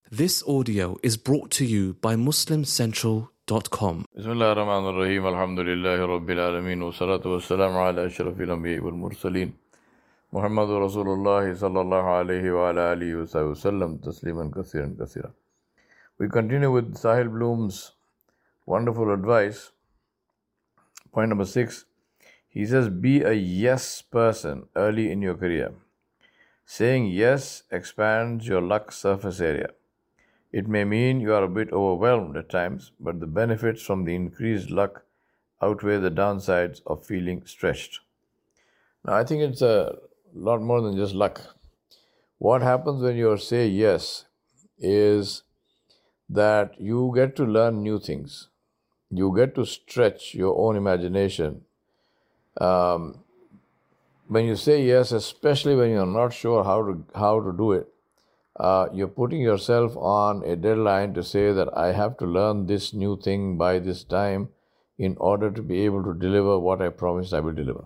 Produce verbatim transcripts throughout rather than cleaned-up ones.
This audio is brought to you by muslim central dot com. Bismillah ar-Rahman ar-Rahim, alhamdulillahi rabbil alameen, wa salatu wa salamu ala ashrafil anbiya wal mursaleen, Muhammadur Rasulullah sallallahu alayhi wa ala alihi wa sahbihi wa sallam, tasliman kathiran kathira. We continue with Sahil Bloom's wonderful advice. Point number six, he says, be a yes person early in your career. Saying yes expands your luck surface area. It may mean you are a bit overwhelmed at times, but the benefits from the increased luck outweigh the downsides of feeling stretched. Now, I think it's a lot more than just luck. What happens when you say yes is that you get to learn new things. You get to stretch your own imagination. Um, when you say yes, especially when you're not sure how to how to do it, Uh, you're putting yourself on a deadline to say that I have to learn this new thing by this time in order to be able to deliver what I promised I will deliver.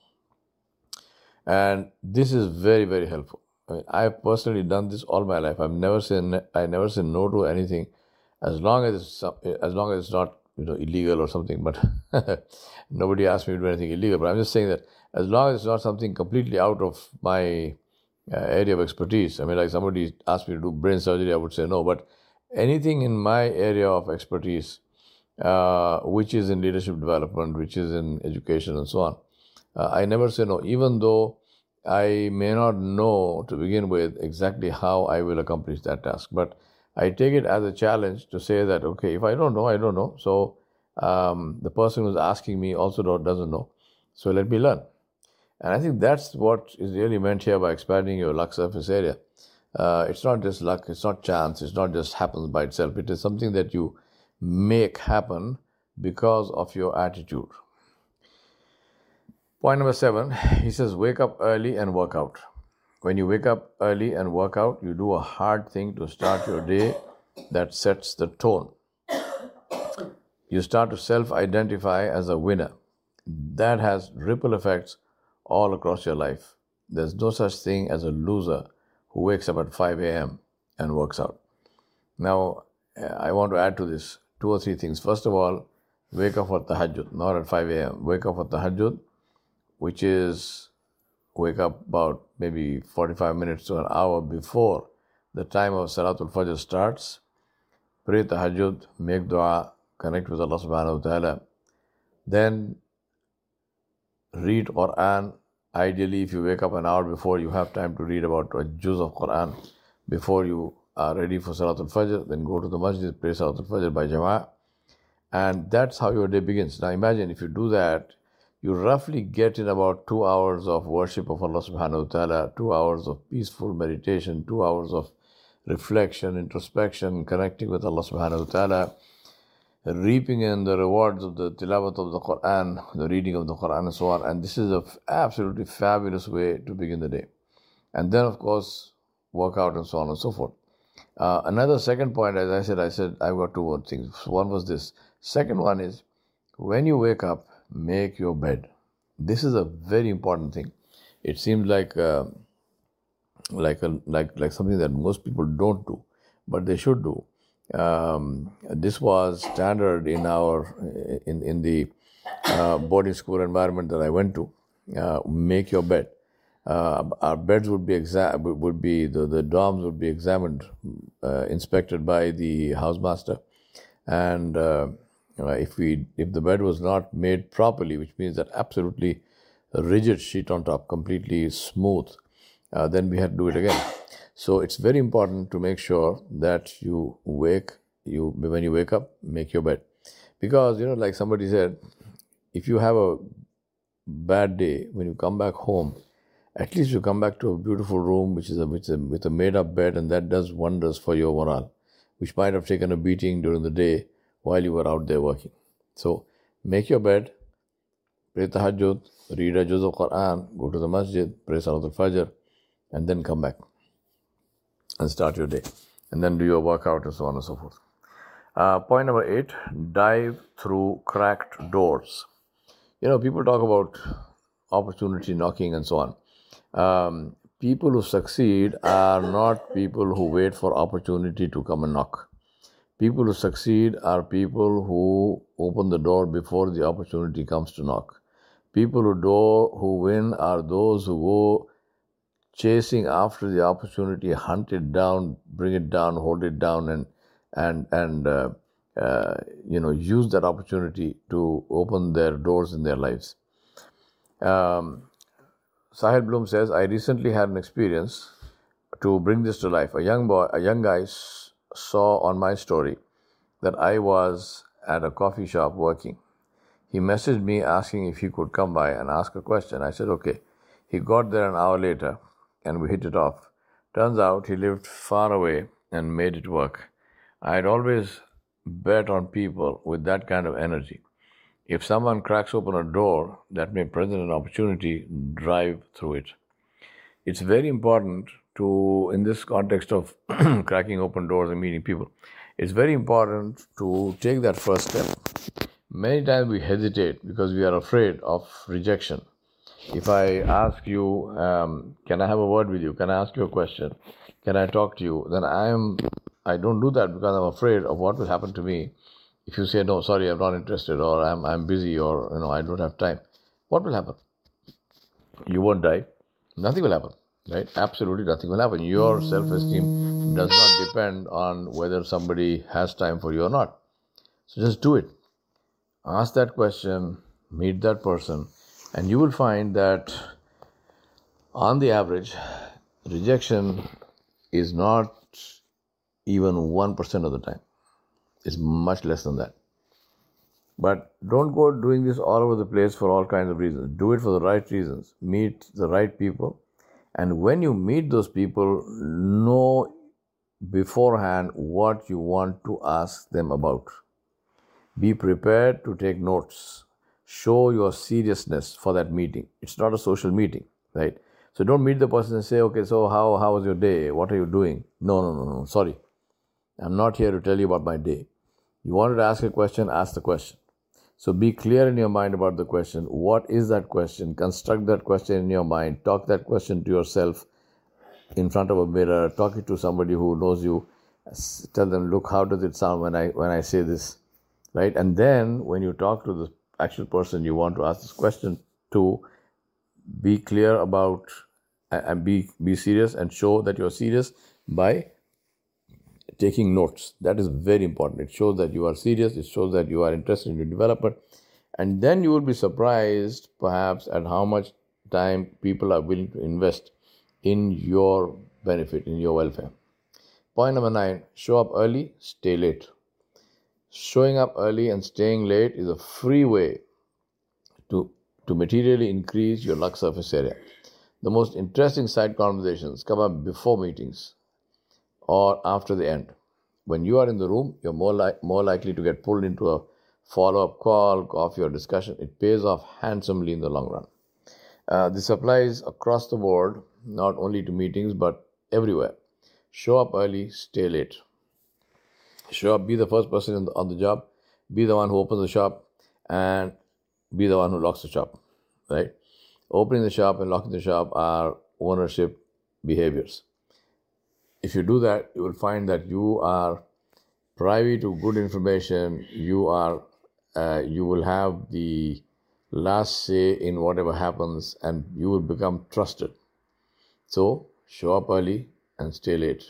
And this is very, very helpful. I mean, I've personally done this all my life. I've never said I never said no to anything, as long as it's, as long as it's not you know illegal or something. But nobody asked me to do anything illegal. But I'm just saying that as long as it's not something completely out of my Uh, area of expertise. I mean, like somebody asked me to do brain surgery, I would say no. But anything in my area of expertise, uh, which is in leadership development, which is in education and so on, uh, I never say no, even though I may not know to begin with exactly how I will accomplish that task. But I take it as a challenge to say that, okay, if I don't know, I don't know. So um, the person who's asking me also don't, doesn't know. So let me learn. And I think that's what is really meant here by expanding your luck surface area. Uh, it's not just luck, it's not chance, it's not just happens by itself. It is something that you make happen because of your attitude. Point number seven, he says, wake up early and work out. When you wake up early and work out, you do a hard thing to start your day that sets the tone. You start to self-identify as a winner. That has ripple effects all across your life. There's no such thing as a loser who wakes up at five a.m. and works out. Now, I want to add to this two or three things. First of all, wake up for tahajjud, not at five a.m. Wake up for tahajjud, which is wake up about maybe forty-five minutes to an hour before the time of Salatul Fajr starts. Pray tahajjud, make dua, connect with Allah subhanahu wa ta'ala. Then read Quran. Ideally, if you wake up an hour before, you have time to read about a juz of Quran before you are ready for Salatul Fajr. Then go to the masjid, pray Salatul Fajr by Jama'ah. And that's how your day begins. Now imagine if you do that, you roughly get in about two hours of worship of Allah subhanahu wa ta'ala, two hours of peaceful meditation, two hours of reflection, introspection, connecting with Allah subhanahu wa ta'ala, reaping in the rewards of the tilawat of the Quran, the reading of the Quran and so on. And this is an f- absolutely fabulous way to begin the day. And then, of course, work out and so on and so forth. Uh, another second point, as I said, I said I've got two more things. One was this. Second one is, when you wake up, make your bed. This is a very important thing. It seems like uh, like a, like like something that most people don't do, but they should do. Um, this was standard in our in in the uh, boarding school environment that I went to. Uh, make your bed. Uh, our beds would be exa- would be the, the dorms would be examined, uh, inspected by the housemaster, and uh, if we if the bed was not made properly, which means that absolutely rigid sheet on top, completely smooth, uh, then we had to do it again. So it's very important to make sure that you wake, you when you wake up, make your bed. Because, you know, like somebody said, if you have a bad day, when you come back home, at least you come back to a beautiful room, which is a, which is a, with a made-up bed, and that does wonders for your morale, which might have taken a beating during the day while you were out there working. So make your bed, pray tahajjud, read a juz of Quran, go to the masjid, pray Salatul Fajr, and then come back and start your day, and then do your workout and so on and so forth. Uh, point number eight, dive through cracked doors. You know, people talk about opportunity knocking and so on. Um, people who succeed are not people who wait for opportunity to come and knock. People who succeed are people who open the door before the opportunity comes to knock. People who do, who win are those who go chasing after the opportunity, hunt it down, bring it down, hold it down, and and and uh, uh, you know use that opportunity to open their doors in their lives. Um, Sahil Bloom says, I recently had an experience to bring this to life. A young boy, a young guy s- saw on my story that I was at a coffee shop working. He messaged me asking if he could come by and ask a question. I said, okay. He got there an hour later and we hit it off. Turns out he lived far away and made it work. I had always bet on people with that kind of energy. If someone cracks open a door that may present an opportunity, drive through it. It's very important to, in this context of cracking open doors and meeting people, it's very important to take that first step. Many times we hesitate because we are afraid of rejection. If I ask you, um, can I have a word with you? Can I ask you a question? Can I talk to you? Then I am, I don't do that because I'm afraid of what will happen to me if you say, no, sorry, I'm not interested, or I'm, I'm busy, or, you know, I don't have time. What will happen? You won't die. Nothing will happen, right? Absolutely nothing will happen. Your self-esteem does not depend on whether somebody has time for you or not. So just do it. Ask that question, meet that person, and you will find that on the average, rejection is not even one percent of the time. It's much less than that. But don't go doing this all over the place for all kinds of reasons. Do it for the right reasons. Meet the right people. And when you meet those people, know beforehand what you want to ask them about. Be prepared to take notes. Show your seriousness for that meeting. It's not a social meeting, right? So don't meet the person and say, okay, so how, how was your day? What are you doing? No, no, no, no, sorry. I'm not here to tell you about my day. You wanted to ask a question, ask the question. So be clear in your mind about the question. What is that question? Construct that question in your mind. Talk that question to yourself in front of a mirror. Talk it to somebody who knows you. Tell them, look, how does it sound when I when I say this? Right? And then when you talk to the actual person you want to ask this question to, be clear about and be, be serious and show that you're serious by taking notes. That is very important. It shows that you are serious. It shows that you are interested in your development. And then you will be surprised, perhaps, at how much time people are willing to invest in your benefit, in your welfare. Point number nine, show up early, stay late. Showing up early and staying late is a free way to, to materially increase your luck surface area. The most interesting side conversations come up before meetings or after the end. When you are in the room, you're more, li- more likely to get pulled into a follow-up call, coffee, or discussion. It pays off handsomely in the long run. Uh, this applies across the board, not only to meetings, but everywhere. Show up early, stay late. Show up, be the first person in the, on the job, be the one who opens the shop, and be the one who locks the shop, right? Opening the shop and locking the shop are ownership behaviors. If you do that, you will find that you are privy to good information. You are, uh, you will have the last say in whatever happens, and you will become trusted. So, show up early and stay late.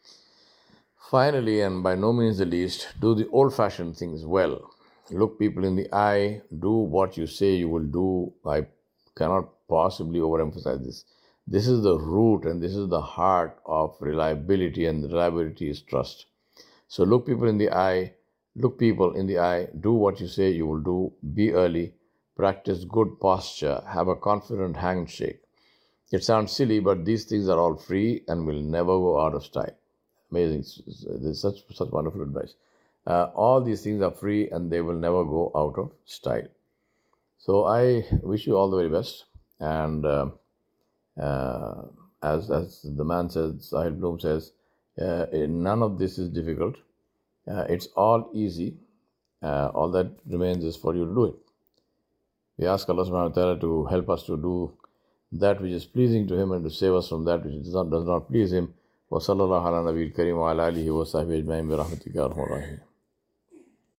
Finally, and by no means the least, do the old-fashioned things well. Look people in the eye. Do what you say you will do. I cannot possibly overemphasize this. This is the root and this is the heart of reliability, and reliability is trust. So look people in the eye, look people in the eye, do what you say you will do, be early, practice good posture, have a confident handshake. It sounds silly, but these things are all free and will never go out of style. Amazing. This is such, such wonderful advice. Uh, all these things are free and they will never go out of style. So I wish you all the very best. And uh, uh, as, as the man says, Sahil Bloom says, uh, none of this is difficult. Uh, it's all easy. Uh, all that remains is for you to do it. We ask Allah subhanahu wa ta'ala to help us to do that which is pleasing to Him and to save us from that which does not, does not please Him. وصلى الله على نبي الكريم وعلى آله وصحبه أجمعين برحمتك يا أرحم الراحمين.